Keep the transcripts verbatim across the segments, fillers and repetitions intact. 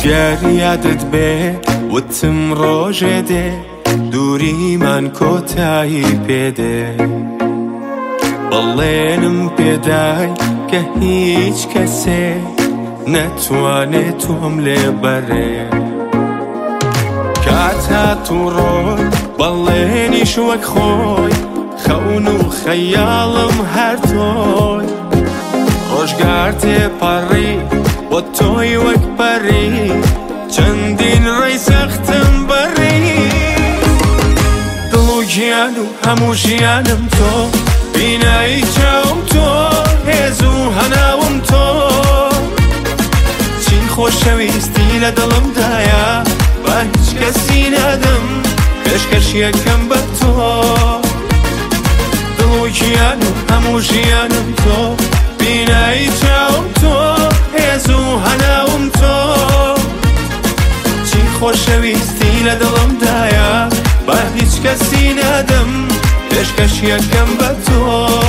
گەریادت بێ وتم ڕۆژێ دێ دووریمان کۆتایی پێدێ بەڵێنم پێدای کە هیچ کەسێ نەتوانێت تۆم لێ بەرێ کات هات و ڕۆی بەڵێنیش وەک خۆی خەون و خەیاڵم هەر تۆی ڕۆژگار تێپەڕی بۆ تۆی وەک پەری چەندین ڕێی سەختم بەڕی دڵ و گیان و هەموو ژیانم تۆ بینایی چاوم تۆ هێز و هەناوم تۆ چی خۆشەویستی لە دڵمدایە با هیچ کەسی نادەم پێشکەش یەکەم بە تۆ دڵ و گیان و هەموو ژیانم تۆ بینایی چاوم تۆ هێز و هەناوم تۆ چی خۆشەویستی لە دڵمدایە با هیچ کەسی نادەم پێشکەش یەکەم بە تۆ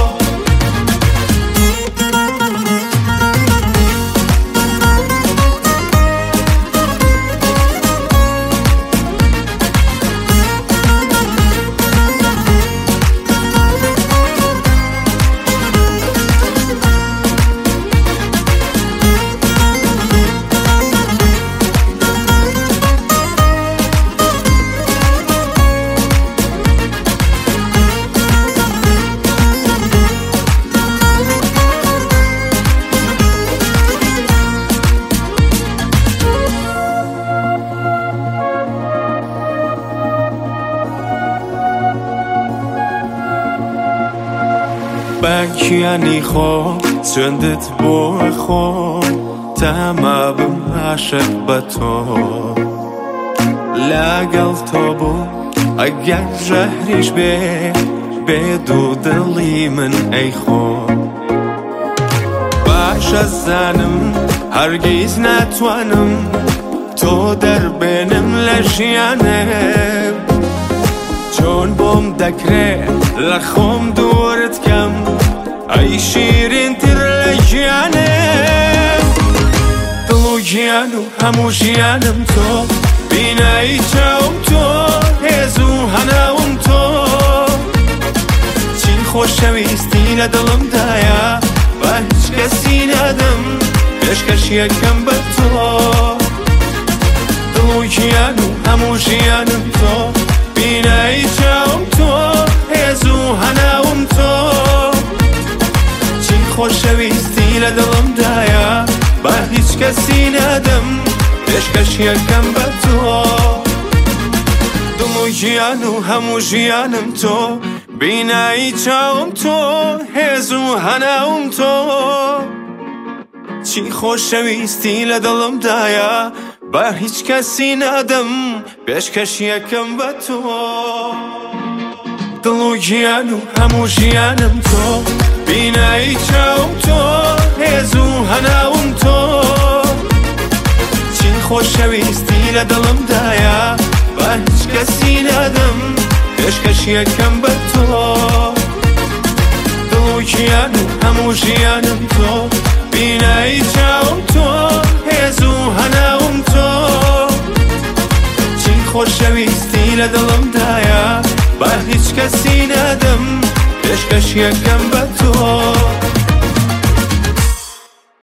بەگیانی خۆ چندت بۆ خۆ تەما بم عاشق بە تۆ لەگەڵ تۆ بوو ئەگەر ژەهریش بێ بێ دوو دڵی من ئەی خۆ باشە زانم هەرگیز ناتوانم تۆ دەربێنم لە ژیانم چۆن بۆم دەکرێ لە خۆم دوورت کەم ئەی شیرینتر لە ژیانم دڵ و گیان و هەموو ژیانم تۆ بینایی چاوم تۆ هێز و هەناوم تۆ چی خۆشەویستی لە دڵمدایە با هیچ کەسی نادەم پێشکەش یەکەم بە تۆ دڵ و گیان و هەموو ژیانم تۆ بینایی چاوم تۆ هێز و هەناوم تۆ چی خۆشەویستی لە دڵمدایە با هیچ کەسی نادەم پێشکەش یەکەم بە تۆ دڵ و گیان و هەموو ژیانم تۆ بینایی چاوم تۆ هێز و هەناوم تۆ چی خۆشەویستی لە دڵمدایە با هیچ کەسی نادەم پێشکەش یەکەم بە تۆ دڵ و گیان و هەموو ژیانم تۆ بینایی چاوم تۆ هێز و هەناوم تۆ چی خۆشەویستی لە دڵمدایە با هیچ کەسی نادەم پێشکەش یەکەم بە تۆ دڵ و گیان و هەموو ژیانم تۆ بینایی چاوم تۆ هێز و هەناوم تۆ چی خۆشەویستی لە دڵمدایە با هیچ کەسی نادەم پێشکەش یەکەم بە تۆ